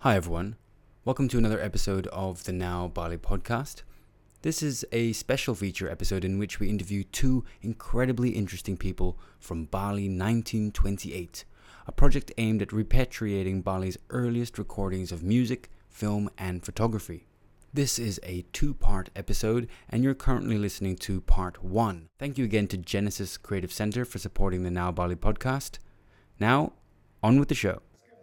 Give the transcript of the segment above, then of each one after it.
Hi everyone, welcome to another episode of the Now Bali podcast. This is a special feature episode in which we interview two incredibly interesting people from Bali 1928, a project aimed at repatriating Bali's earliest recordings of music, film and photography. This is a two-part episode and you're currently listening to part 1. Thank you again to Genesis Creative Center for supporting the Now Bali podcast. Now, on with the show.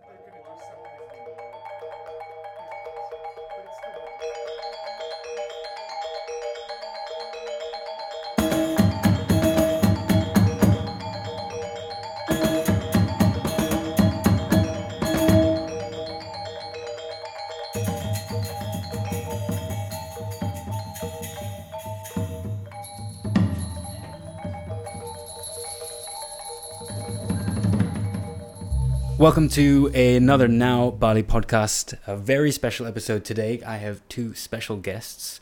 Welcome to another Now Bali podcast, a very special episode today. I have two special guests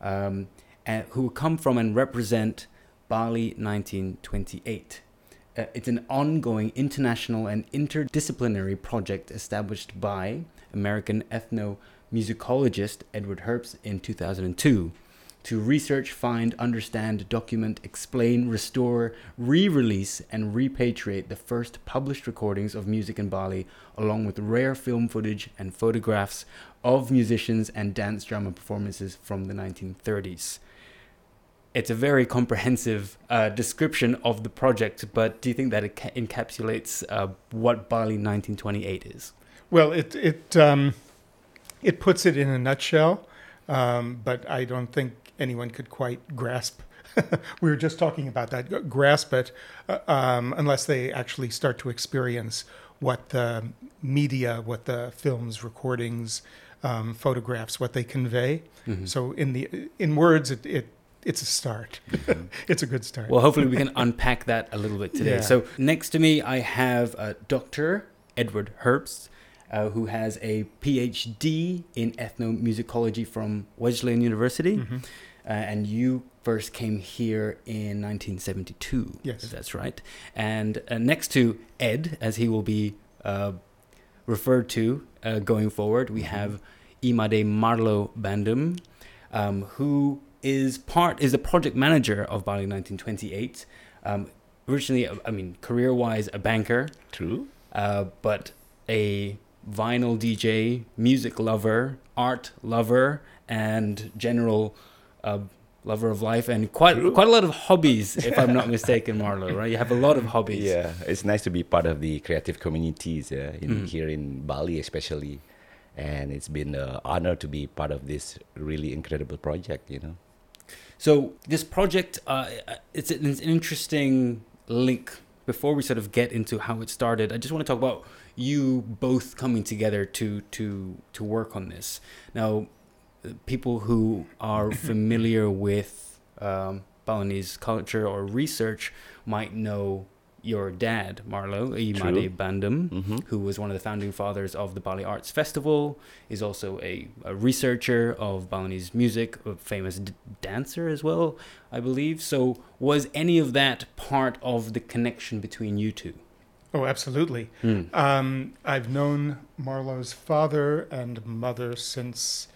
who come from and represent Bali 1928. It's an ongoing international and interdisciplinary project established by American ethnomusicologist Edward Herbst in 2002. To research, find, understand, document, explain, restore, re-release, and repatriate the first published recordings of music in Bali, along with rare film footage and photographs of musicians and dance drama performances from the 1930s. It's a very comprehensive description of the project, but do you think that it encapsulates what Bali 1928 is? Well, it puts it in a nutshell, but I don't think anyone could quite grasp. We were just talking about that. Grasp it unless they actually start to experience what the media, what the films, recordings, photographs, what they convey. Mm-hmm. So in words, it's a start. Mm-hmm. It's a good start. Well, hopefully we can unpack that a little bit today. Yeah. So next to me, I have Dr. Edward Herbst, who has a PhD in ethnomusicology from Wesleyan University. Mm-hmm. And you first came here in 1972. Yes. If that's right. And next to Ed, as he will be referred to going forward, we have Imade Marlo Bandum, who is the project manager of Bali 1928. Originally, career-wise, a banker. True. But a vinyl DJ, music lover, art lover, and general lover of life, and quite a lot of hobbies, if I'm not mistaken, Marlo, right? You have a lot of hobbies. Yeah, it's nice to be part of the creative communities here in Bali especially. And it's been an honor to be part of this really incredible project, So this project, it's an interesting link. Before we sort of get into how it started, I just want to talk about you both coming together to work on this. Now, people who are familiar with Balinese culture or research might know your dad, Marlo, Imade Bandum, who was one of the founding fathers of the Bali Arts Festival, is also a researcher of Balinese music, a famous dancer as well, I believe. So was any of that part of the connection between you two? Oh, absolutely. I've known Marlo's father and mother since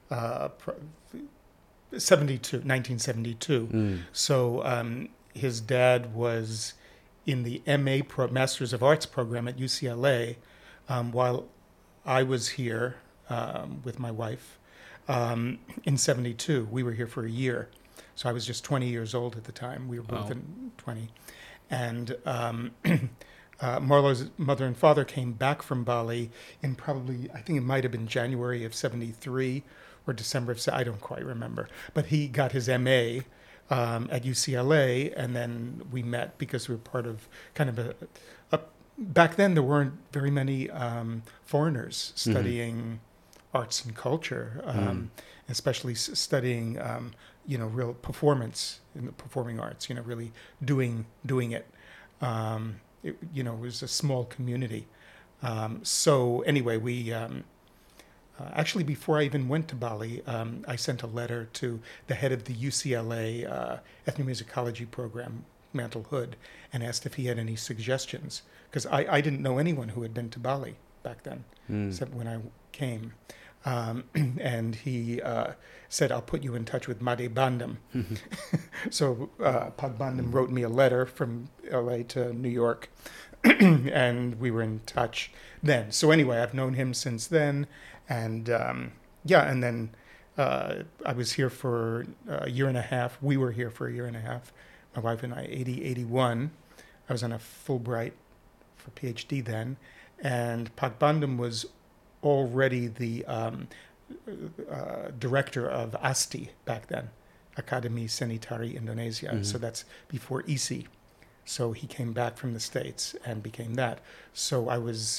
1972. So his dad was in the MA Masters of Arts program at UCLA while I was here with my wife in 72. We were here for a year. So I was just 20 years old at the time. We were both in 20. And Marlo's mother and father came back from Bali in probably, I think it might have been January of 73 or December of, I don't quite remember. But he got his MA at UCLA, and then we met because we were part of kind of a back then there weren't very many foreigners studying arts and culture, especially studying, real performance in the performing arts, really doing it. It was a small community. So anyway, we actually, before I even went to Bali, I sent a letter to the head of the UCLA ethnomusicology program, Mantle Hood, and asked if he had any suggestions, because I didn't know anyone who had been to Bali. back then, Mm. so when I came. And he said, I'll put you in touch with Made Bandam. So Pag Bandam wrote me a letter from LA to New York, and we were in touch then. So anyway, I've known him since then. And and then I was here for a year and a half. We were here for a year and a half, my wife and I, 81. I was on a Fulbright for PhD then. And Pag Bandam was already the director of ASTI back then, Akademi Seni Tari Indonesia. Mm-hmm. So that's before ISI. So he came back from the States and became that. So I was,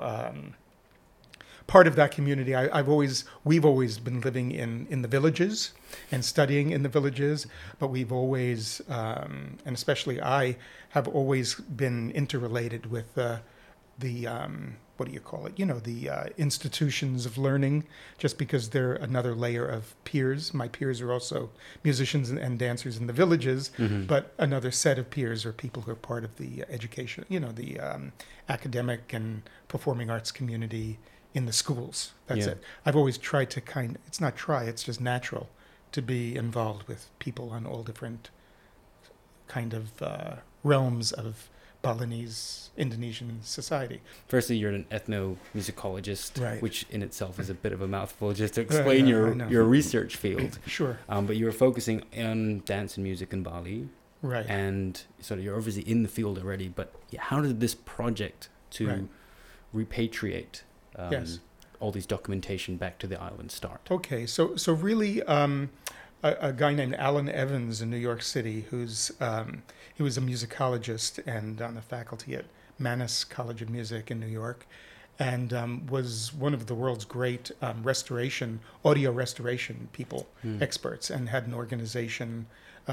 part of that community. We've always been living in the villages and studying in the villages, but we've always, and especially I, have always been interrelated with the what do you call it? The institutions of learning, just because they're another layer of peers. My peers are also musicians and dancers in the villages, but another set of peers are people who are part of the education, the academic and performing arts community in the schools. That's it. I've always tried to it's not try, it's just natural to be involved with people on all different kind of realms of Balinese Indonesian society. Firstly, you're an ethnomusicologist, Right. which in itself is a bit of a mouthful, just to explain your research field. Sure. But you were focusing on dance and music in Bali, Right. and sort of you're obviously in the field already. But how did this project to repatriate Yes. all these documentation back to the island start? Okay, so really, a guy named Alan Evans in New York City, he was a musicologist and on the faculty at Mannes College of Music in New York, and was one of the world's great audio restoration people, experts, and had an organization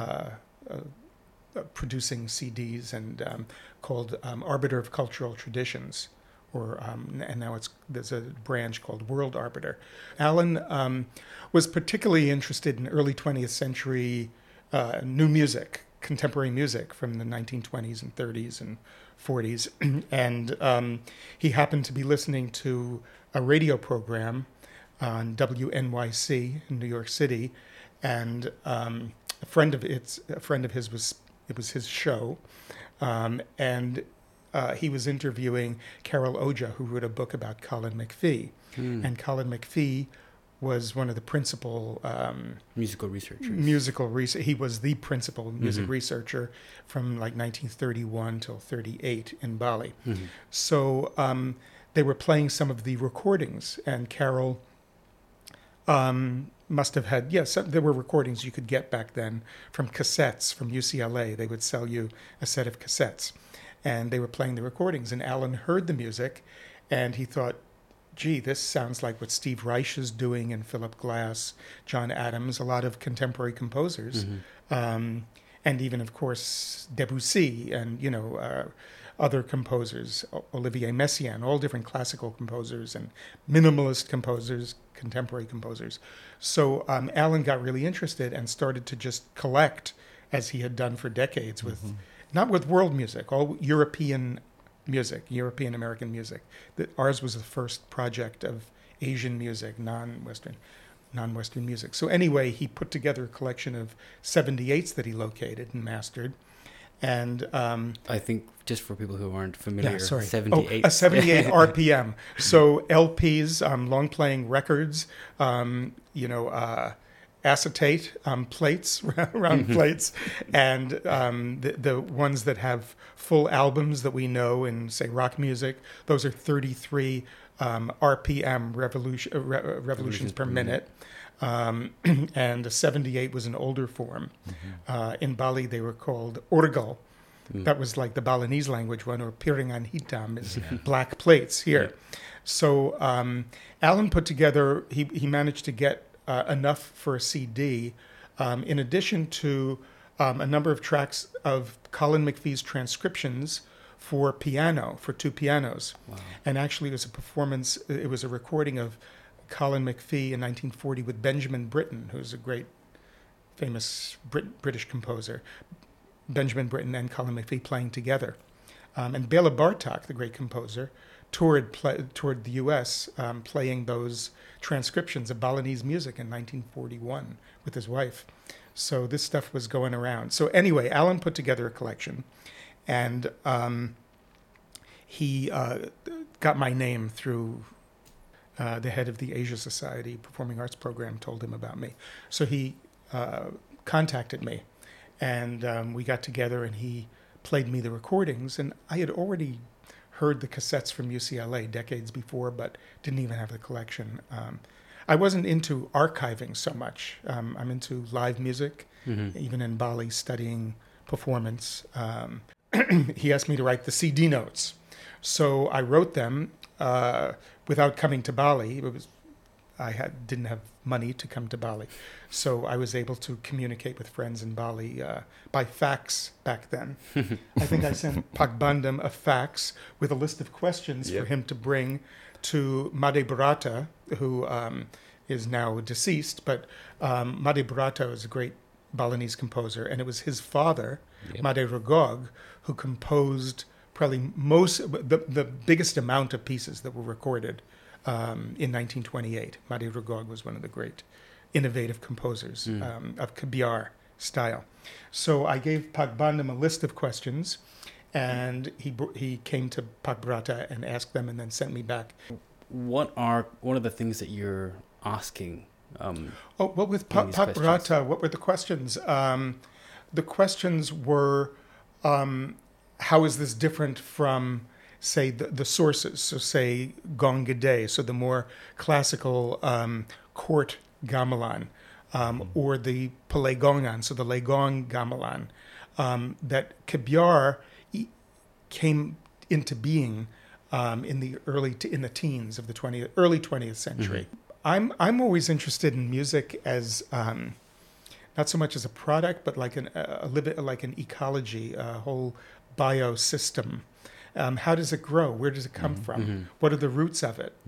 producing CDs and called Arbiter of Cultural Traditions. And now there's a branch called World Arbiter. Alan was particularly interested in early 20th century new music, contemporary music from the 1920s and 30s and 40s. And he happened to be listening to a radio program on WNYC in New York City, and a friend of his it was his show, and he was interviewing Carol Oja, who wrote a book about Colin McPhee. And Colin McPhee was one of the principal Musical researchers. He was the principal music researcher from like 1931 till 38 in Bali. So they were playing some of the recordings, and Carol must have had, there were recordings you could get back then from cassettes from UCLA. They would sell you a set of cassettes, and they were playing the recordings. And Alan heard the music, and he thought, gee, this sounds like what Steve Reich is doing, and Philip Glass, John Adams, a lot of contemporary composers, and even, of course, Debussy and, other composers, Olivier Messiaen, all different classical composers and minimalist composers, contemporary composers. So Alan got really interested and started to just collect, as he had done for decades, with not with world music, all European music, European American music. Ours was the first project of Asian music, non-Western music. So anyway, he put together a collection of 78s that he located and mastered. And I think, just for people who aren't familiar, 78. A 78 RPM. So LPs, long playing records, acetate plates, round plates, and the ones that have full albums that we know in, say, rock music, those are 33 RPM revolutions per minute. And a 78 was an older form. In Bali, they were called orgal. That was like the Balinese language one, or piringan hitam is black plates here. So Alan put together, he managed to get enough for a CD, in addition to a number of tracks of Colin McPhee's transcriptions for piano, for two pianos. Wow. And actually it was a performance, it was a recording of Colin McPhee in 1940 with Benjamin Britten, who's a great, famous British composer. Benjamin Britten and Colin McPhee playing together. And Bela Bartok, the great composer, toured the U.S. Playing those transcriptions of Balinese music in 1941 with his wife. So this stuff was going around. So anyway, Alan put together a collection, and he got my name through the head of the Asia Society Performing Arts Program, told him about me. So he contacted me, and we got together, and he played me the recordings. And I had already heard the cassettes from UCLA decades before, but didn't even have the collection. I wasn't into archiving so much. I'm into live music, even in Bali, studying performance. He asked me to write the CD notes. So I wrote them without coming to Bali. Didn't have money to come to Bali. So I was able to communicate with friends in Bali by fax back then. I think I sent Pak Bandam a fax with a list of questions for him to bring to Made Bharata, who is now deceased, but Made Bharata was a great Balinese composer, and it was his father, Made Ragog, who composed probably the biggest amount of pieces that were recorded in 1928. Made Ragog was one of the great innovative composers of Kabyar style. So I gave Pak Bandam a list of questions, and he came to Pak Bharata and asked them, and then sent me back. What are the things that you're asking? With Pak Bharata, what were the questions? The questions were, how is this different from, say, the sources? So say Gong Gade, so the more classical court gamelan, or the Palay Gongan, so the Legong gamelan, that Kabyar came into being in the teens of the early 20th century. I'm always interested in music as not so much as a product, but like an ecology, a whole biosystem. How does it grow? Where does it come from? What are the roots of it?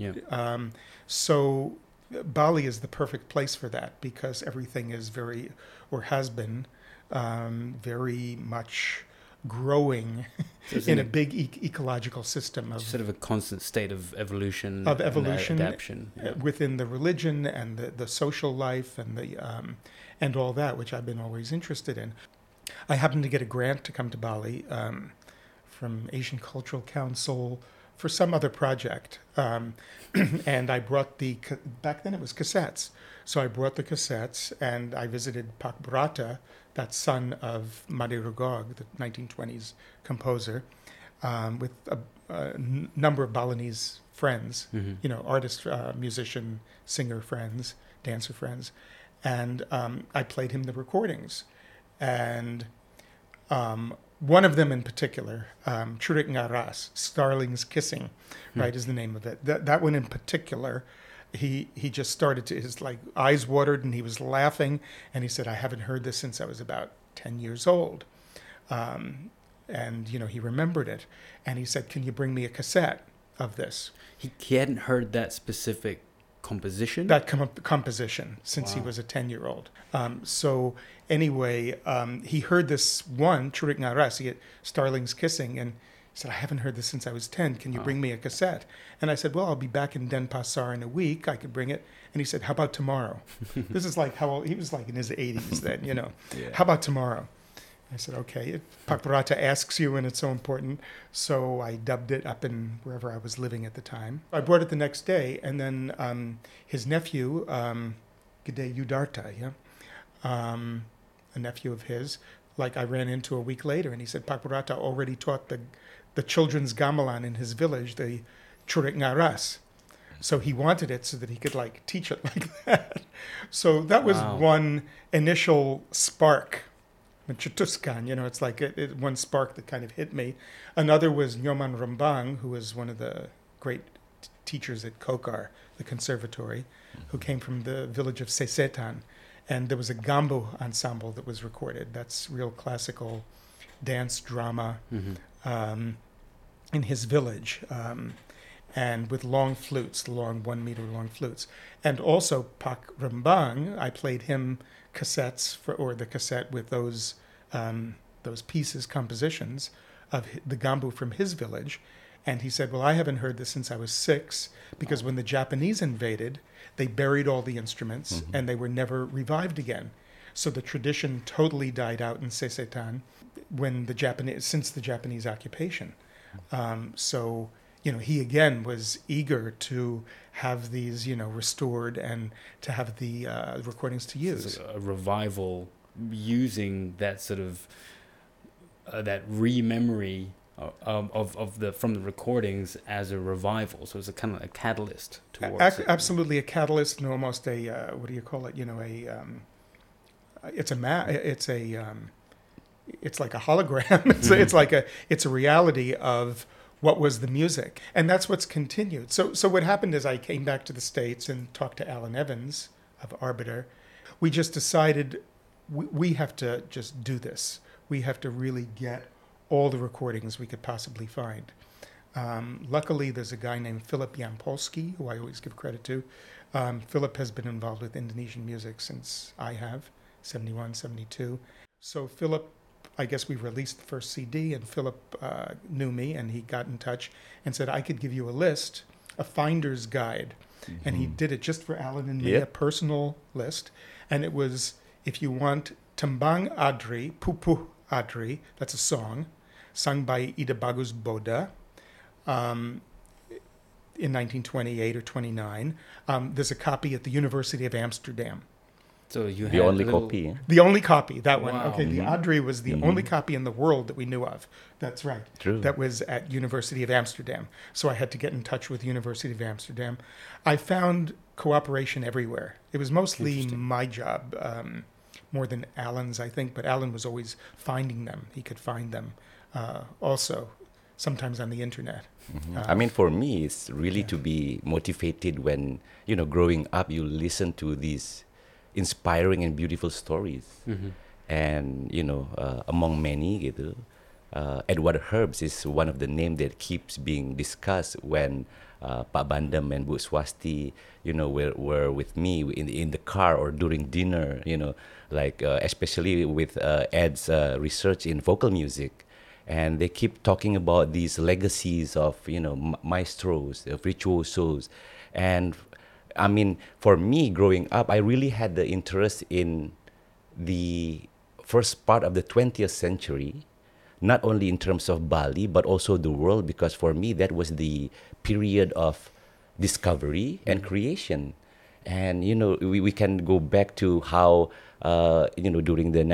So Bali is the perfect place for that, because everything is has been very much growing in a big ecological system of sort of a constant state of evolution, and adaptation within the religion and the social life and all that, which I've been always interested in. I happened to get a grant to come to Bali from Asian Cultural Council for some other project, and I brought back then it was cassettes. So I brought the cassettes, and I visited Pak Bharata, that son of Made Ragog, the 1920s composer, with a number of Balinese friends, artist, musician, singer friends, dancer friends. And I played him the recordings. And one of them in particular, Churik Ngaras, Starling's Kissing, right, is the name of it. That one in particular, he just started to, his eyes watered, and he was laughing, and he said, I haven't heard this since I was about 10 years old. And he remembered it, and he said, can you bring me a cassette of this? He hadn't heard that specific composition? That composition since he was a 10-year-old. So anyway, he heard this one, Churik Ngaras, Starling's Kissing, and he said, I haven't heard this since I was 10. Can you bring me a cassette? And I said, well, I'll be back in Denpasar in a week. I could bring it. And he said, how about tomorrow? This is like how old, he was like in his 80s then, Yeah. How about tomorrow? I said, okay. Pak Bharata asks you, and it's so important. So I dubbed it up in wherever I was living at the time. I brought it the next day, and then his nephew, Gede Udarta, a nephew of his, I ran into a week later, and he said, Pak Bharata already taught the children's gamelan in his village, the Churik Ngaras. So he wanted it so that he could teach it like that. So that was one initial spark. Chutuskan, it's like one spark that kind of hit me. Another was Nyoman Rambang, who was one of the great teachers at Kokar, the conservatory, who came from the village of Sesetan. And there was a Gambu ensemble that was recorded. That's real classical dance drama in his village. And with long flutes, long 1 meter long flutes. And also Pak Rambang, I played him cassettes or the cassette with those pieces, compositions of the Gambu from his village. And he said, well, I haven't heard this since I was 6, because when the Japanese invaded, they buried all the instruments and they were never revived again. So the tradition totally died out in Sesetan since the Japanese occupation. So, he again was eager to have these, restored and to have the recordings to use. A revival using that sort of that re-memory from the recordings as a revival. So it's a kind of a catalyst towards it. Absolutely, a catalyst and almost a what do you call it? It's like a hologram. It's a reality of what was the music, and that's what's continued. So what happened is I came back to the States and talked to Alan Evans of Arbiter. We just decided we have to just do this. We have to really get all the recordings we could possibly find. Luckily, there's a guy named Philip Yampolsky, who I always give credit to. Philip has been involved with Indonesian music since I have, 71, 72. So Philip, I guess we released the first CD, and Philip knew me, and he got in touch and said, I could give you a list, a finder's guide. Mm-hmm. And he did it just for Alan and me, a personal list. And it was, if you want Tembang Adri, Pupuh Adri, that's a song, sung by Ida Bagus Boda in 1928 or 29. There's a copy at the University of Amsterdam. So you the only copy. Eh? The only copy, that one. Wow. Okay, the Adri was the only copy in the world that we knew of. That's right. True. That was at University of Amsterdam. So I had to get in touch with University of Amsterdam. I found cooperation everywhere. It was mostly my job, more than Alan's, I think. But Alan was always finding them. He could find them also, sometimes on the internet. Mm-hmm. I mean, for me, it's really to be motivated when, growing up, you listen to these inspiring and beautiful stories. Mm-hmm. And, among many, Edward Herbs is one of the names that keeps being discussed when Pak Bandem and Bu Swasti, were with me in the car or during dinner, especially with Ed's research in vocal music. And they keep talking about these legacies of, maestros, virtuosos. And I mean, for me, growing up, I really had the interest in the first part of the 20th century, not only in terms of Bali, but also the world, because for me, that was the period of discovery and creation. And, we can go back to how, during the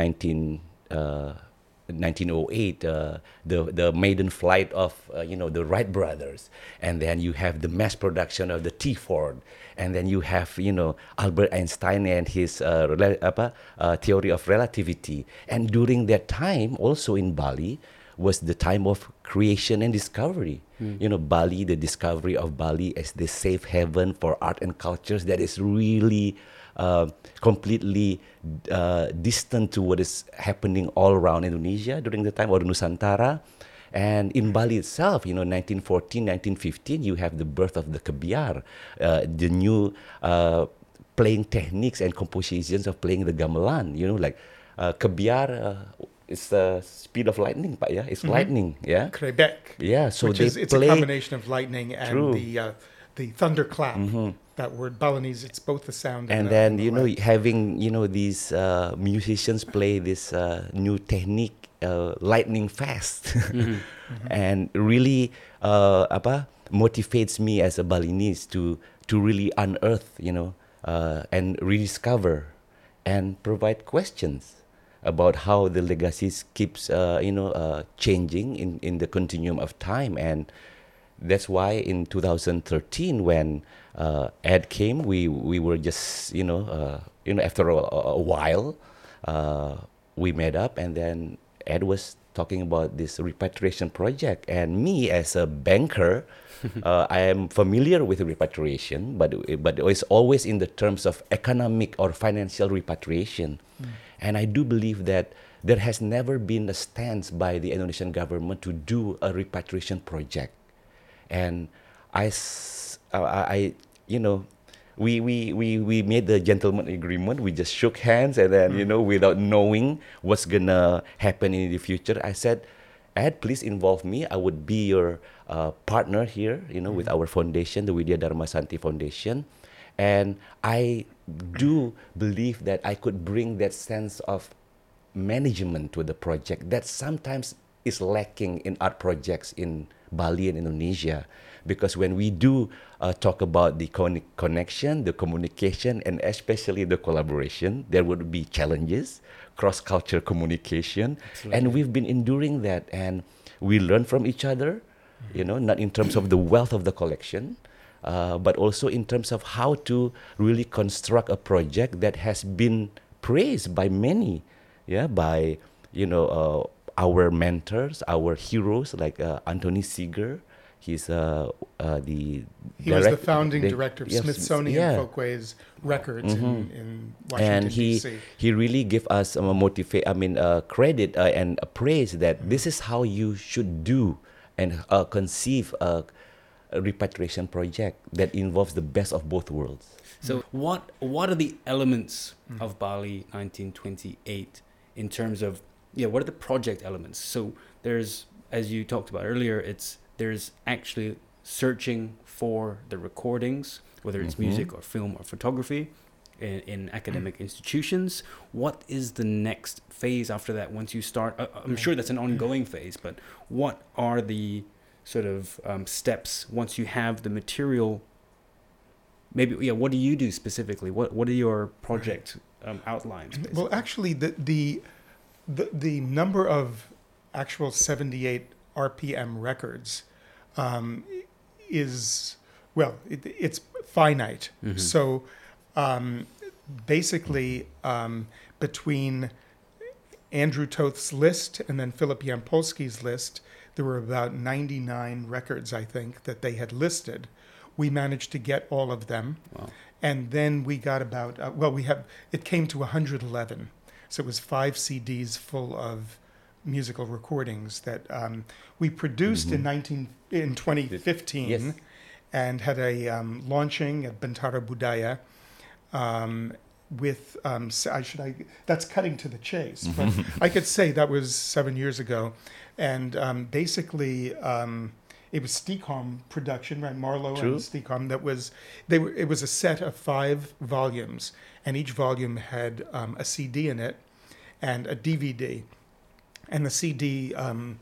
1908, the maiden flight of the Wright brothers, and then you have the mass production of the T-Ford, and then you have Albert Einstein and his theory of relativity. And during that time, also in Bali, was the time of creation and discovery. Bali, the discovery of Bali as the safe haven for art and cultures that is really completely distant to what is happening all around Indonesia during the time, or Nusantara. And in Bali itself, 1914, 1915, you have the birth of the kebiar, the new playing techniques and compositions of playing the gamelan. Kebiar, it's the speed of lightning, Pak, yeah? It's lightning, yeah? Krebek. Yeah, so it's a combination of lightning and the thunderclap. Mm-hmm. That word Balinese, it's both the sound and then having these musicians play this new technique lightning fast. Mm-hmm. And really motivates me as a Balinese to really unearth and rediscover and provide questions about how the legacies keeps changing in the continuum of time. And that's why in 2013, when Ed came, we were just after a while we met up, and then Ed was talking about this repatriation project, and me as a banker, I am familiar with repatriation, but it's always in the terms of economic or financial repatriation. And I do believe that there has never been a stance by the Indonesian government to do a repatriation project. And we made the gentleman agreement. We just shook hands, and then without knowing what's gonna happen in the future, I said, Ed, please involve me. I would be your partner here, with our foundation, the Widya Dharma Santi Foundation. And I do believe that I could bring that sense of management to the project that sometimes is lacking in art projects in Bali and Indonesia. Because when we do talk about the connection, the communication, and especially the collaboration, there would be challenges, cross-cultural communication. Absolutely. And we've been enduring that, and we learn from each other, not in terms of the wealth of the collection, but also in terms of how to really construct a project that has been praised by many, by our mentors, our heroes like Anthony Seeger. He's He was the founding director of yes, Smithsonian Folkways Records in Washington, and D.C. he really gave us credit and praise that this is how you should do and conceive a repatriation project that involves the best of both worlds. So what are the elements of Bali 1928 in terms of, what are the project elements? So there's, as you talked about earlier, there's actually searching for the recordings, whether it's music or film or photography in academic institutions. What is the next phase after that once you start? I'm sure that's an ongoing phase, but what are the sort of steps once you have the material? Maybe, what do you do specifically? What are your project outlines? Basically? Well, actually, the number of actual 78 RPM records is, it's finite. So basically, between Andrew Toth's list and then Philip Yampolsky's list, there were about 99 records, I think, that they had listed. We managed to get all of them. Wow. And then we got about, it came to 111. So it was 5 CDs full of musical recordings that we produced in 2015 Yes. and had a launching at Bentara Budaya with that's cutting to the chase, but I could say that was 7 years ago, and basically it was Stikholm production, right? Marlowe True. and Stikholm. It was a set of 5 volumes, and each volume had a CD in it and a DVD. And the CD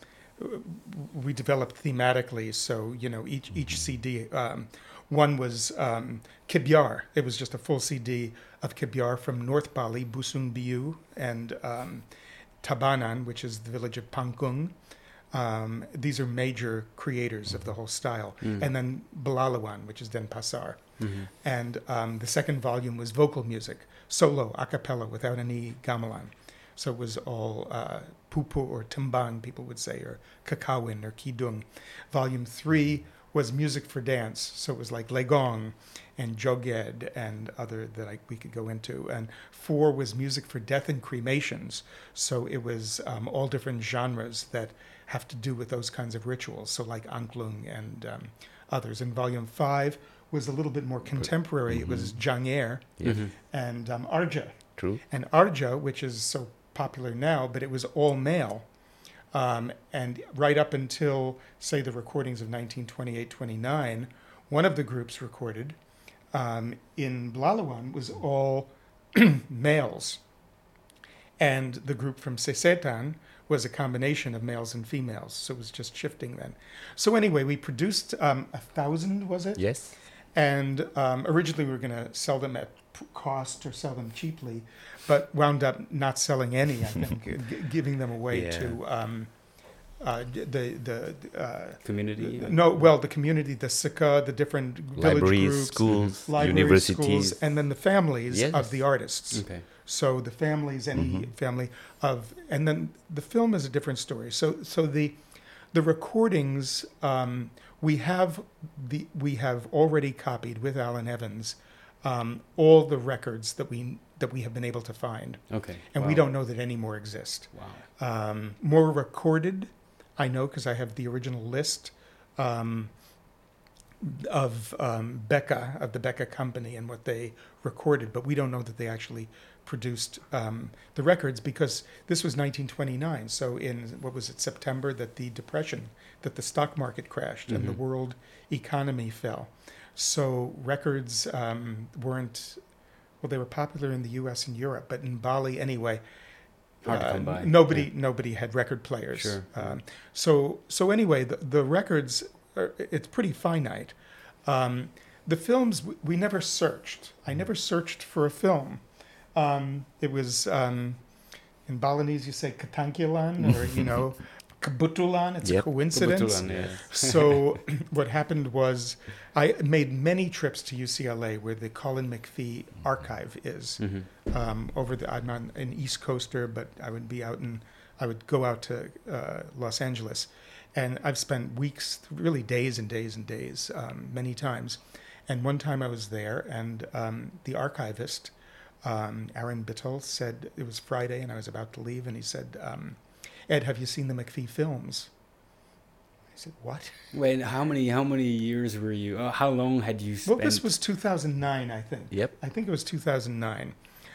we developed thematically. So each CD, one was Kibyar. It was just a full CD of Kibyar from North Bali, Busung Biu, and Tabanan, which is the village of Pangkung. These are major creators of the whole style. And then Belalawan, which is Denpasar. And the second volume was vocal music, solo, a cappella, without any gamelan. So it was all pupu or timbang, people would say, or kakawin or kidung. Volume 3 was music for dance. So it was like legong and joged and other that we could go into. And 4 was music for death and cremations. So it was all different genres that have to do with those kinds of rituals. So like angklung and others. And volume 5 was a little bit more contemporary. It was Janger and Arja. True. And Arja, which is so popular now, but it was all male. And right up until, say, the recordings of 1928-29, one of the groups recorded in Belalawan was all males. And the group from Sesetan was a combination of males and females. So it was just shifting then. So anyway, we produced 1,000, was it? Yes. And originally we were going to sell them at cost or sell them cheaply, but wound up not selling any, I think, giving them away to the community. The community, the Sika, the different village Libraries, groups, schools, libraries, universities, schools, and then the families Yes. of the artists. Okay. So the families, any family of, and then the film is a different story. So the recordings we have already copied with Alan Evans all the records that we have been able to find. Okay. And we don't know that any more exist. Wow. More recorded, I know, because I have the original list. of Becca, of the Becca Company, and what they recorded, but we don't know that they actually produced the records, because this was 1929. So in, what was it, September, that the stock market crashed and the world economy fell. So records weren't, well, they were popular in the U.S. and Europe, but in Bali anyway, Hard to come by. nobody had record players. Sure. So anyway, the records, it's pretty finite. The films, we never searched. I never searched for a film. It was, in Balinese you say katangkilan, or, kebetulan. It's a coincidence. Kebetulan, yeah. So what happened was I made many trips to UCLA, where the Colin McPhee archive is. I'm not an East Coaster, but I would go out to Los Angeles, and I've spent weeks, really days and days and days, many times. And one time I was there, and the archivist, Aaron Bittel, said, it was Friday and I was about to leave, and he said, Ed, have you seen the McPhee films? I said, what? Wait, how many years were you? How long had you spent? Well, this was 2009, I think. Yep. I think it was 2009.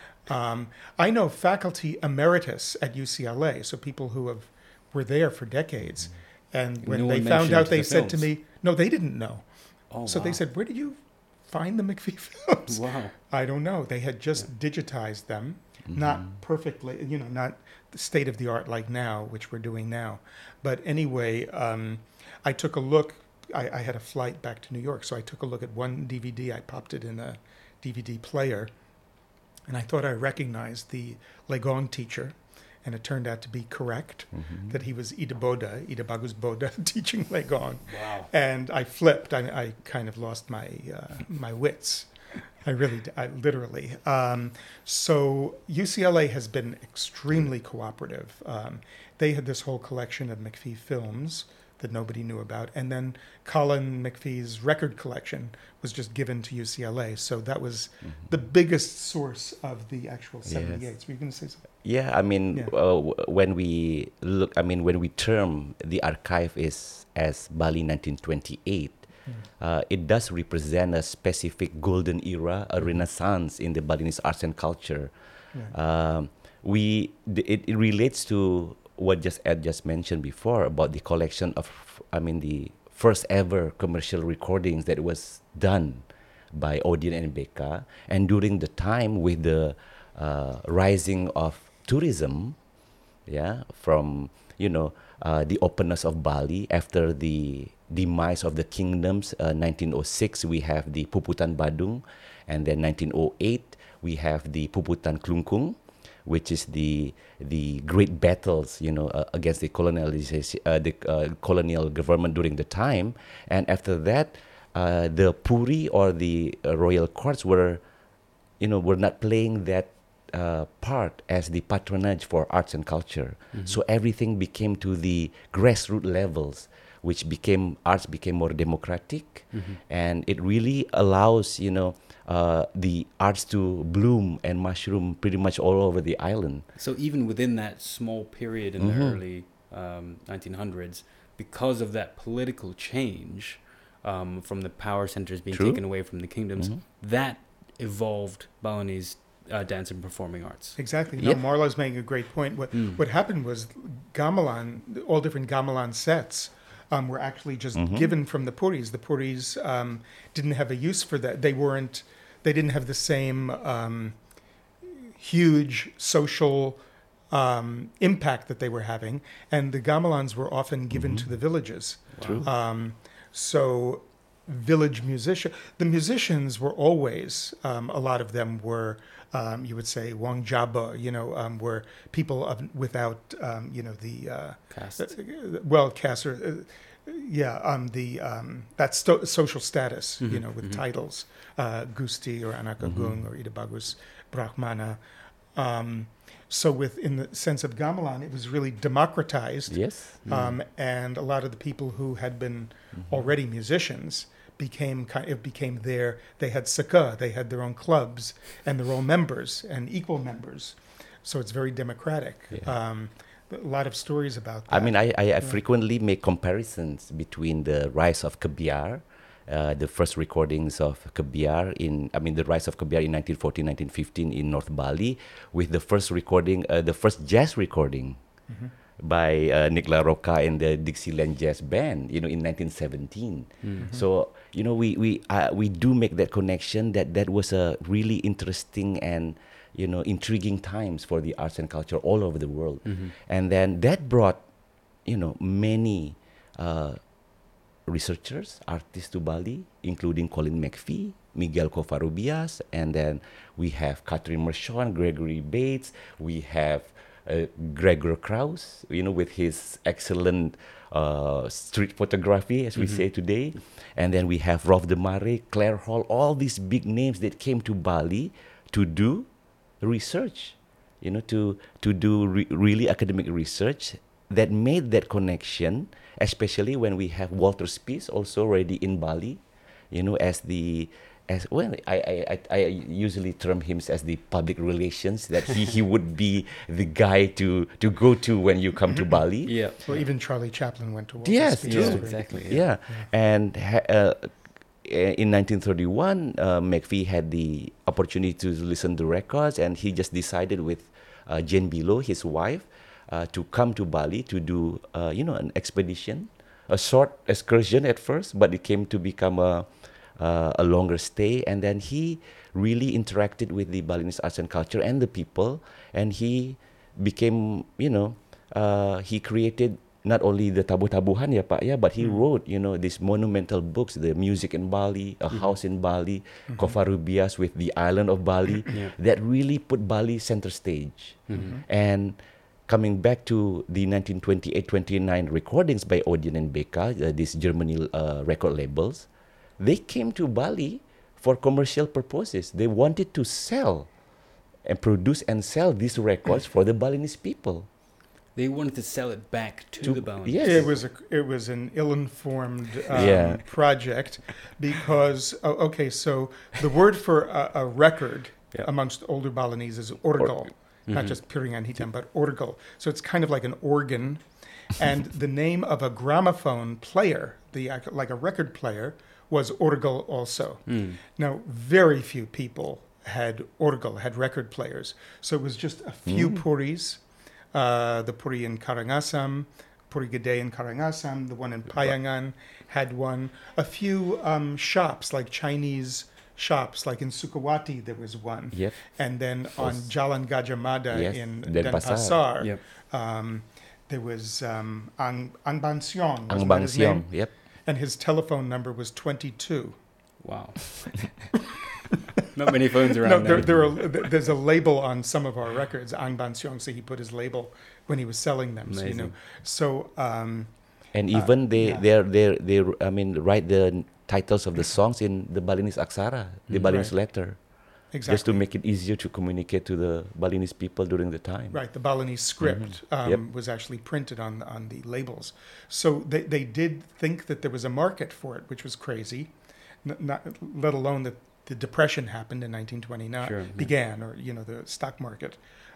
I know faculty emeritus at UCLA, so people who were there for decades. And when they found out, they said to me, no, they didn't know. Oh, So they said, where did you find the McPhee films? Wow. I don't know. They had just digitized them, not perfectly, not the state of the art like now, which we're doing now. But anyway, I took a look. I had a flight back to New York, so I took a look at one DVD. I popped it in a DVD player, and I thought I recognized the Legon teacher, and it turned out to be correct, that he was Ida Bagus Boda, teaching Legon. Wow. And I flipped. I kind of lost my wits. I literally. So UCLA has been extremely cooperative. They had this whole collection of McPhee films that nobody knew about, and then Colin McPhee's record collection was just given to UCLA. So that was the biggest source of the actual 78s. Yes. Were you going to say something? Yeah, I mean, when we term the archive as Bali 1928, it does represent a specific golden era, a renaissance in the Balinese arts and culture. Yeah. It relates to what Ed just mentioned before about the collection of, the first ever commercial recordings that was done by Odeon and Becca, and during the time with the rising of tourism, from the openness of Bali after the demise of the kingdoms. 1906 we have the Puputan Badung, and then 1908 we have the Puputan Klungkung, which is the great battles against the colonial government during the time. And after that, the Puri, or the royal courts, were not playing that part as the patronage for arts and culture. So everything became to the grassroots levels, which arts became more democratic, and it really allows the arts to bloom and mushroom pretty much all over the island. So even within that small period in the early 1900s, because of that political change from the power centers being taken away from the kingdoms, that evolved Balinese dance and performing arts. Exactly. No, Marla's making a great point. What happened was gamelan, all different gamelan sets, were actually just given from the Puris. The Puris didn't have a use for that. They didn't have the same huge social impact that they were having, and the gamelans were often given to the villages. True. So village the musicians were always, a lot of them were, you would say, Wang Jaba, were people without, the Caste. caste, or that social status, with titles, Gusti or Anakagung or Ida Bagus Brahmana. So in the sense of gamelan, it was really democratized. Yes. And a lot of the people who had been already musicians became they had saka, they had their own clubs and their own members and equal members. So it's very democratic. Yeah. A lot of stories about that. I mean, I frequently make comparisons between the rise of Kebiar the first recordings of Kebiar the rise of Kebiar in 1914, 1915 in North Bali, with the first recording, the first jazz recording by Nick LaRocca and the Dixieland Jazz Band, in 1917. So, we do make that connection that was a really interesting and, intriguing times for the arts and culture all over the world. And then that brought, many researchers, artists to Bali, including Colin McPhee, Miguel Covarrubias, and then we have Catherine Mershon, Gregory Bates, we have Gregor Kraus, with his excellent street photography, as we say today. And then we have Rolf de Mare, Claire Hall, all these big names that came to Bali to do research, to do really academic research that made that connection, especially when we have Walter Spies also already in Bali, I usually term him as the public relations, that he would be the guy to go to when you come to Bali. Yeah. Well, even Charlie Chaplin went to Walter Yes, Spies. true. Yeah, exactly. Yeah. And in 1931, McPhee had the opportunity to listen to records, and he just decided with Jane Bilo, his wife, to come to Bali to do, an expedition, a short excursion at first, but it came to become a longer stay. And then he really interacted with the Balinese arts and culture and the people, and he became, he created not only the tabu-tabuhan, but he wrote, these monumental books, The Music in Bali, A House in Bali, Covarrubias with The Island of Bali, that really put Bali center stage. And coming back to the 1928-29 recordings by Odeon and Becca, these Germany record labels, they came to Bali for commercial purposes. They wanted to sell and produce and sell these records for the Balinese people. They wanted to sell it back to the Balinese. Yes. It was an ill-informed Yeah. project because so the word for a record amongst older Balinese is orgal, not just piringan hitam, but orgal. So it's kind of like an organ, and the name of a gramophone player, like a record player, was orgal also. Now, very few people had orgal, had record players, so it was just a few puris. The Puri in Karangasam, Puri Gede in Karangasam, the one in Payangan had one. A few shops, like Chinese shops, like in Sukawati there was one. Yep. And then on Jalan Gajah Mada in Denpasar, there was Ang Ban Siong. Ang Bang Siong, yep. And his telephone number was 22. Wow. Not many phones around. No, there's a label on some of our records, Ang Ban Siong, so he put his label when he was selling them. Amazing. So, And even they write the titles of the songs in the Balinese Aksara, the Balinese letter, exactly. just to make it easier to communicate to the Balinese people during the time. Right, the Balinese script was actually printed on the labels. So they did think that there was a market for it, which was crazy, not let alone that the depression happened in 1929, began, or the stock market.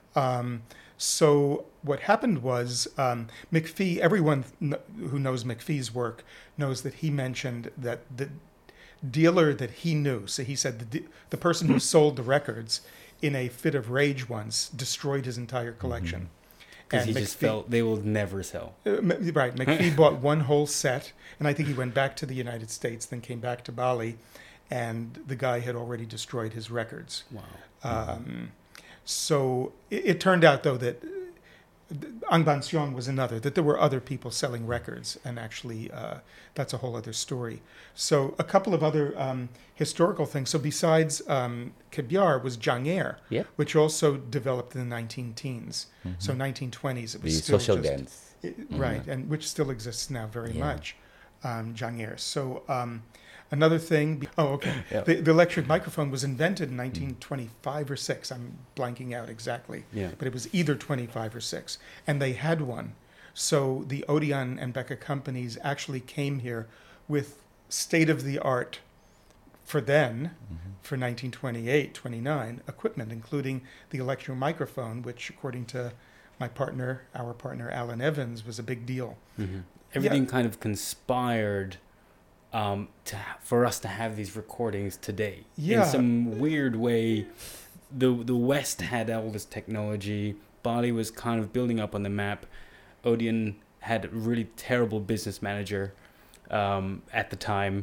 So what happened was McPhee, everyone who knows McPhee's work knows that he mentioned that the dealer that he knew, so he said the person who sold the records in a fit of rage once destroyed his entire collection. Because he just felt they will never sell. Right, McPhee bought one whole set, and I think he went back to the United States, then came back to Bali, and the guy had already destroyed his records. Wow. So it turned out, though, that Ang Ban Siong was another, that there were other people selling records, and actually that's a whole other story. So a couple of other historical things. So besides Kebiar was Janger, which also developed in the 19-teens. So 1920s. It was the still social just, dance. Right, and which still exists now very much, Janger. So another thing, the electric microphone was invented in 1925 or 6. I'm blanking out exactly, but it was either 25 or 6, and they had one. So the Odeon and Becca companies actually came here with state-of-the-art, for then, for 1928, 29, equipment, including the electro microphone, which, according to our partner Alan Evans, was a big deal. Everything kind of conspired for us to have these recordings today. Yeah. In some weird way, the West had all this technology. Bali was kind of building up on the map. Odeon had a really terrible business manager at the time.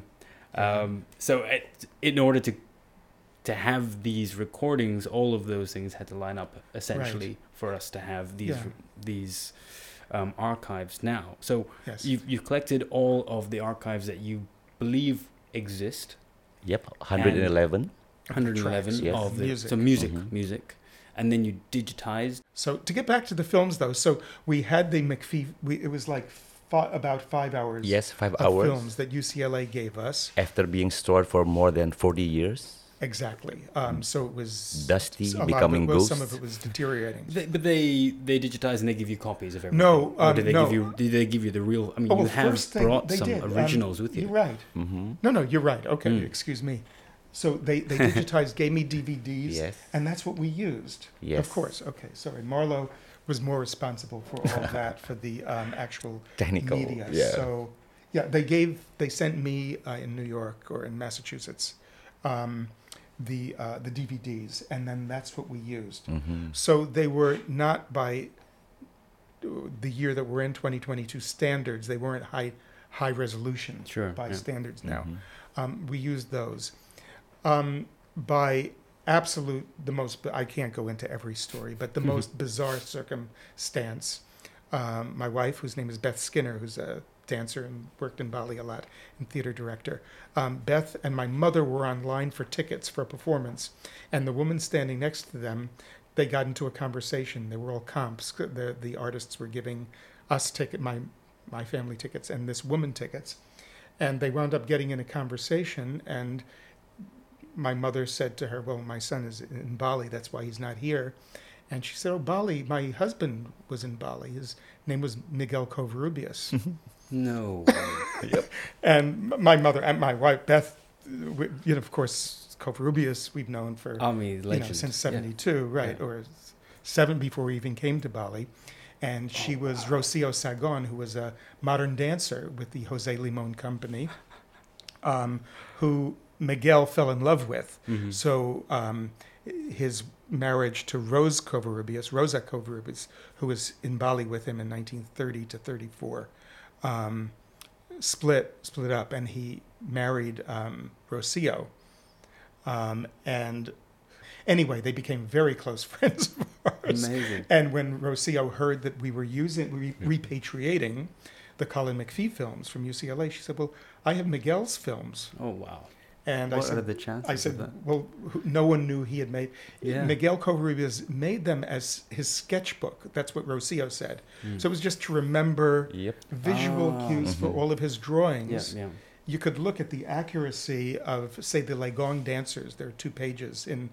So in order to have these recordings, all of those things had to line up essentially for us to have these archives now. So Yes. you've collected all of the archives that you believe exist. Yep, 111. 111 tracks, yes. of the Music. music, and then you digitized. So to get back to the films, though, so we had the McPhee. It was like about 5 hours. Yes, 5 of hours. films that UCLA gave us. After being stored for more than 40 years. Exactly. So it was Dusty, a lot of becoming it was, ghosts. Some of it was deteriorating. But they digitize and they give you copies of everything. No, Or did they no. give you? Did they give you the real? I mean, Oh, you well, have first brought they some did. originals with you. You're right. Mm-hmm. No, you're right. Okay, excuse me. So they digitized, gave me DVDs, Yes. and that's what we used. Yes. Of course. Okay, sorry. Marlo was more responsible for all that, for the actual Technical, media. yeah. So, yeah, they sent me in New York or in Massachusetts the DVDs, and then that's what we used. Mm-hmm. So they were not by the year that we're in, 2022 standards. They weren't high resolution Sure, by yeah. standards now. Mm-hmm. We used those. By absolute, I can't go into every story, but the most bizarre circumstance, my wife, whose name is Beth Skinner, who's a dancer and worked in Bali a lot and theater director, Beth and my mother were online for tickets for a performance, and the woman standing next to them, they got into a conversation. They were all comps. The artists were giving us my family tickets and this woman tickets, and they wound up getting in a conversation, and my mother said to her, well, my son is in Bali, that's why he's not here. And she said, oh, Bali, my husband was in Bali. His name was Miguel Covarrubias. No. And my mother and my wife, Beth, of course, Covarrubias we've known for, I mean, legend. since 72, right, Yeah. or 7 before we even came to Bali. And she was Rocio Sagon, who was a modern dancer with the Jose Limon Company, who Miguel fell in love with. Mm-hmm. So his marriage to Rosa Covarrubias, who was in Bali with him in 1930 to 34, split up, and he married Rocio. And anyway, they became very close friends of ours. Amazing. And when Rocio heard that we were repatriating the Colin McPhee films from UCLA, she said, well, I have Miguel's films. Oh wow. And What are the chances I of said, that? well, no one knew he had made. Yeah. Miguel Covarrubias made them as his sketchbook. That's what Rocio said. So it was just to remember Yep. visual Ah. cues for all of his drawings. Yeah. You could look at the accuracy of, say, the Legong dancers. There are 2 pages in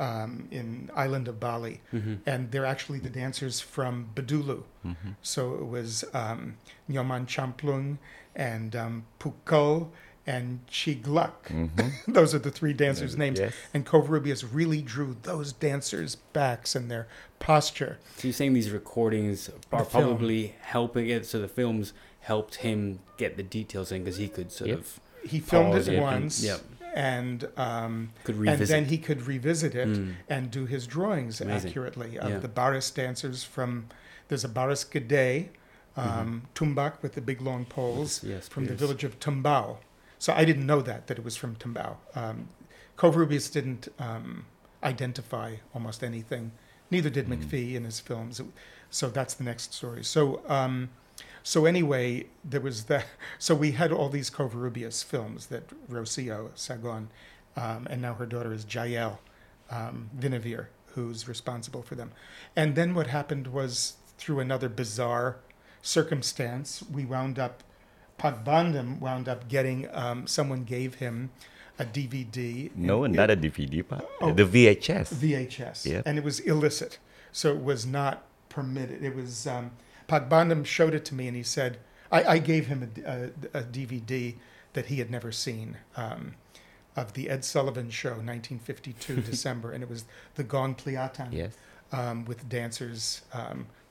Island of Bali, and they're actually the dancers from Bedulu. Mm-hmm. So it was Nyoman Champlung and Pukul and Chigluk. Mm-hmm. Those are the 3 dancers' names. Yes. And Covarrubias really drew those dancers' backs and their posture. So you're saying these recordings are The film. probably helping it, so the films helped him get the details in because he could sort Yep. of He filmed Pause it it, once, yep. and could and revisit. then he could revisit it Mm. and do his drawings Amazing. accurately of Yeah. the Baris dancers from. There's a Baris Gede, Tumbak with the big long poles Yes, from the yes. village of Tumbao. So I didn't know that it was from Tumbao. Covarrubias didn't identify almost anything. Neither did McPhee in his films. So that's the next story. So anyway, there was that. So we had all these Covarrubias films that Rocio Sagon, and now her daughter is Jael Vinavir, who's responsible for them. And then what happened was, through another bizarre circumstance, Pagbandam wound up getting, someone gave him a DVD. No, not a DVD, pa. Oh. The VHS. VHS. Yep. And it was illicit. So it was not permitted. It was, Pagbandam showed it to me and he said, I gave him a DVD that he had never seen of the Ed Sullivan Show, 1952, December. And it was the Gong Pliatan Yes. with dancers,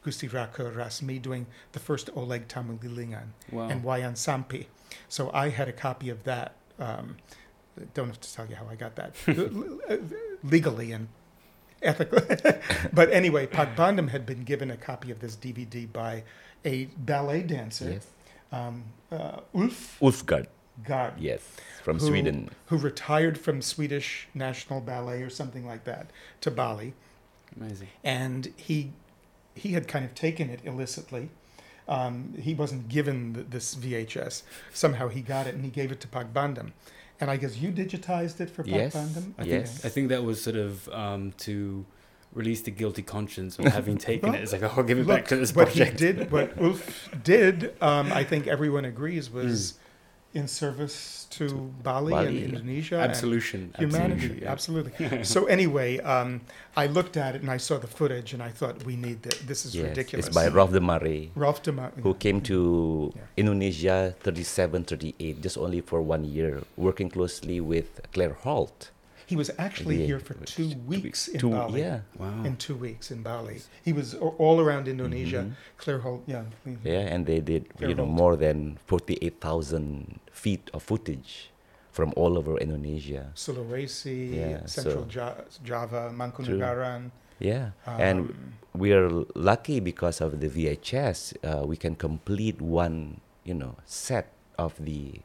Gusti Raka Rasmi doing the first Oleg Tamulilingan Wow. and Wayan Sampi. So I had a copy of that. Don't have to tell you how I got that legally and ethically. But anyway, Pagbandam had been given a copy of this DVD by a ballet dancer, Yes. Ulf Ulfgard. Gard, Yes. From who- Sweden. who retired from Swedish National Ballet or something like that to Bali. Amazing. And he had kind of taken it illicitly. He wasn't given this VHS. Somehow he got it and he gave it to Pagbandam. And I guess you digitized it for Yes. Pagbandam? Yes. I think that was sort of to release the guilty conscience of having taken it. It's like, oh, I'll give it back to this what project. he did, what Ulf did, I think everyone agrees, was in service to Bali, Bali, and yeah. Indonesia. Absolution. And humanity, Absolution, yeah. absolutely. So anyway, I looked at it and I saw the footage and I thought, we need this. This is Yes. ridiculous. It's by Rolf de Mare, Ralph Demar. who came to Yeah. Indonesia 37, 38, just only for 1 year, working closely with Claire Holt. He was actually Yeah. here for 2 weeks in Two- Bali. Yeah. Wow. In 2 weeks in Bali. He was all around Indonesia. Mhm. Claire Holt, yeah. Yeah, and they did, Claire Holt. more than 48,000 feet of footage from all over Indonesia. Sulawesi, Yeah, Central so- Java, Mangkunegaran. Yeah, and we are lucky because of the VHS. We can complete one, set of the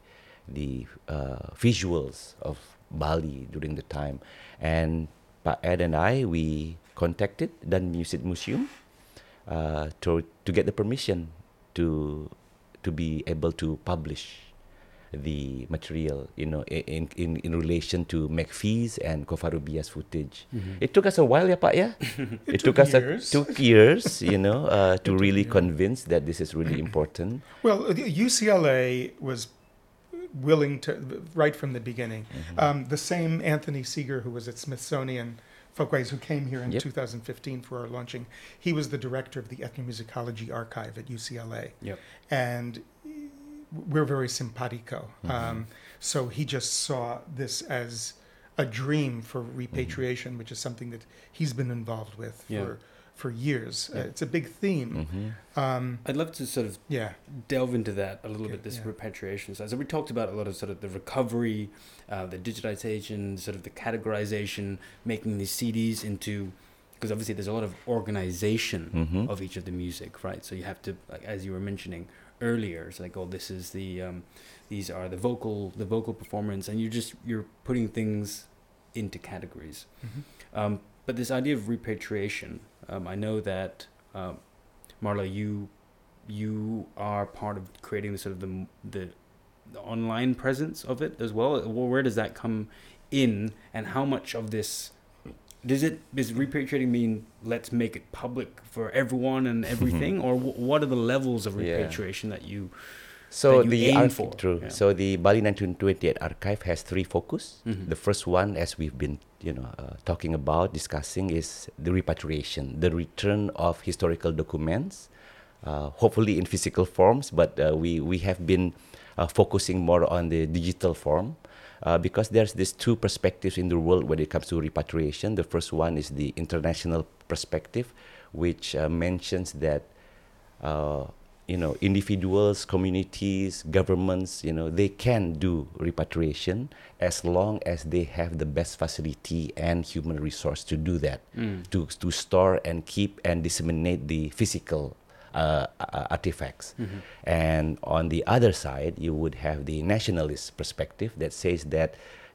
visuals of Bali during the time. And Pa Ed and I, we contacted Dan Music Museum to get the permission to be able to publish the material, in relation to McPhee's and Kofarubia's footage. It took us a while, yeah, Pa, yeah? It took took us years. took years, to took really years. convince that this is really important. Well, the UCLA was willing to, right from the beginning. The same Anthony Seeger, who was at Smithsonian Folkways, who came here in Yep. 2015 for our launching, he was the director of the Ethnomusicology Archive at UCLA. Yep. And we're very simpatico. So he just saw this as a dream for repatriation, which is something that he's been involved with Yeah. for years. It's a big theme. I'd love to sort of Yeah. delve into that a little Okay, bit, this yeah. repatriation side. So we talked about a lot of sort of the recovery, the digitization, sort of the categorization, making these CDs into, because obviously there's a lot of organization of each of the music, right? So you have to, like, as you were mentioning earlier, it's like, oh, this is the, these are the vocal performance, and you're putting things into categories. But this idea of repatriation, I know that, Marla, you are part of creating the sort of the online presence of it as well. Where does that come in, and how much of this does repatriating mean? Let's make it public for everyone and everything, or what are the levels of Yeah. repatriation that you? So that you the aim arch- for, true. yeah. So the Bali 1928 archive has 3 focus. Mhm. The first one, as we've been talking about, discussing, is the repatriation, the return of historical documents, hopefully in physical forms, but we have been focusing more on the digital form. Because there's these 2 perspectives in the world when it comes to repatriation. The first one is the international perspective, which mentions that individuals, communities, governments, they can do repatriation as long as they have the best facility and human resource to do that, to store and keep and disseminate the physical artifacts. And on the other side, you would have the nationalist perspective that says that,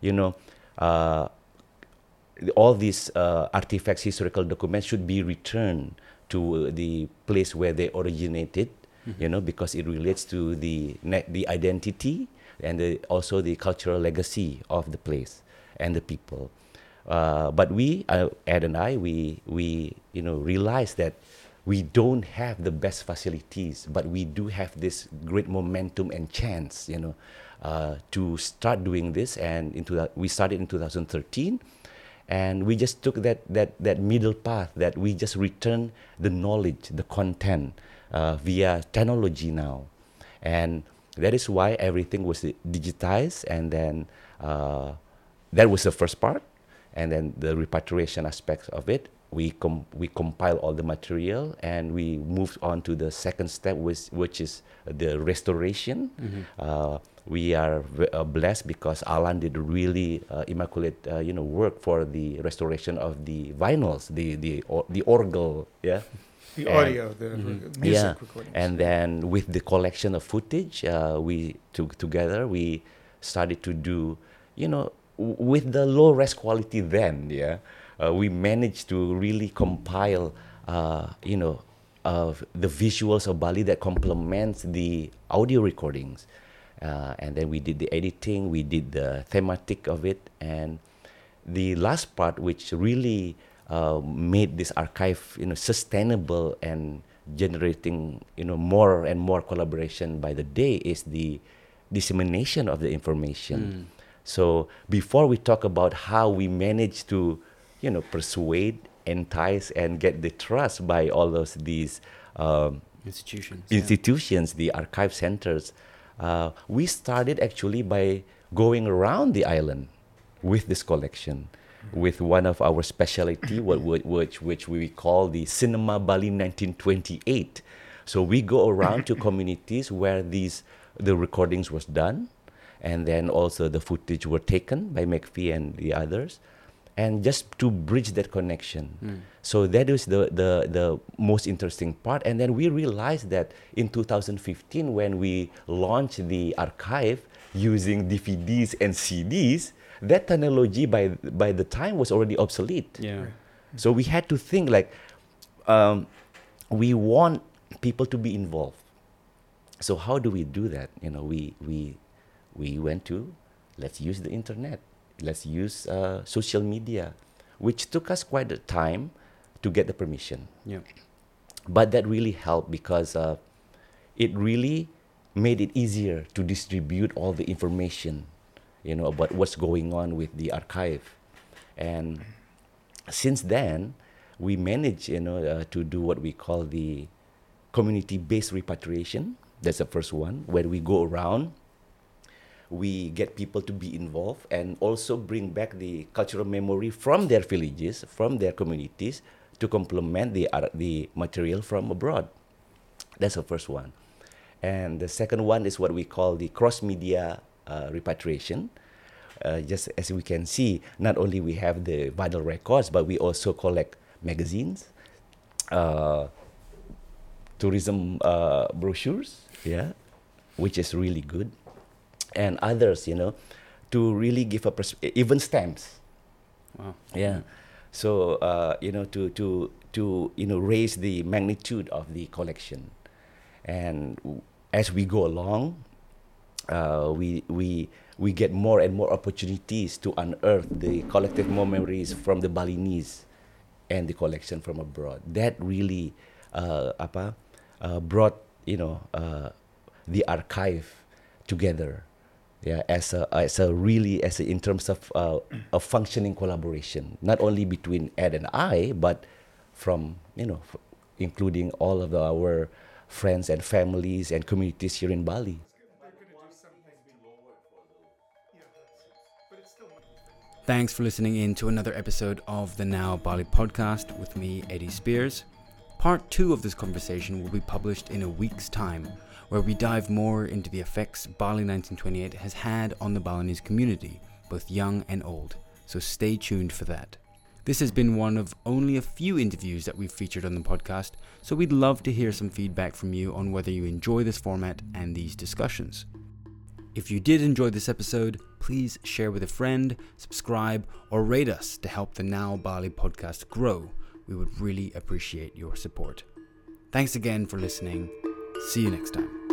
all these artifacts, historical documents, should be returned to the place where they originated, because it relates to the identity and also the cultural legacy of the place and the people. But we, Ed and I, we realize that we don't have the best facilities, but we do have this great momentum and chance, to start doing this. And we started in 2013. And we just took that middle path, that we just return the knowledge, the content via technology now. And that is why everything was digitized. And then that was the first part. And then the repatriation aspects of it we compile all the material, and we moved on to the second step, which is the restoration. We are blessed because Alan did really immaculate work for the restoration of the vinyls, the orgel, yeah. The audio, the music recordings. And then with the collection of footage, we together we started to do, with the low res quality then, we managed to really compile, the visuals of Bali that complements the audio recordings. And then we did the editing, we did the thematic of it, and the last part, which really made this archive, sustainable and generating, more and more collaboration by the day, is the dissemination of the information. So before we talk about how we manage to, persuade, entice, and get the trust by all these institutions, the archive centers, we started actually by going around the island with this collection, with one of our specialty, which we call the Cinema Bali 1928. So we go around to communities where the recordings was done, and then also the footage were taken by McPhee and the others, and just to bridge that connection. So that is the most interesting part. And then we realized that in 2015, when we launched the archive using DVDs and CDs, that technology by the time was already obsolete. Yeah. So we had to think we want people to be involved. So how do we do that? We went to, let's use the internet, let's use social media, which took us quite a time to get the permission. Yeah. But that really helped because it really made it easier to distribute all the information, about what's going on with the archive. And since then, we managed, to do what we call the community-based repatriation. That's the first one, where we go around, we get people to be involved and also bring back the cultural memory from their villages, from their communities, to complement the material from abroad. That's the first one. And the second one is what we call the cross-media repatriation. Just as we can see, not only we have the vinyl records, but we also collect magazines, tourism brochures, which is really good, and others, to really give even stamps. Wow. Yeah. So to raise the magnitude of the collection, and as we go along, we get more and more opportunities to unearth the collective memories from the Balinese and the collection from abroad. That really brought the archive together, in terms of a functioning collaboration, not only between Ed and I, but from including all of our friends and families and communities here in Bali. Thanks for listening in to another episode of the Now Bali podcast with me, Eddie Spears. Part 2 of this conversation will be published in a week's time, where we dive more into the effects Bali 1928 has had on the Balinese community, both young and old, so stay tuned for that. This has been one of only a few interviews that we've featured on the podcast, so we'd love to hear some feedback from you on whether you enjoy this format and these discussions. If you did enjoy this episode, please share with a friend, subscribe, or rate us to help the Now Bali podcast grow. We would really appreciate your support. Thanks again for listening. See you next time.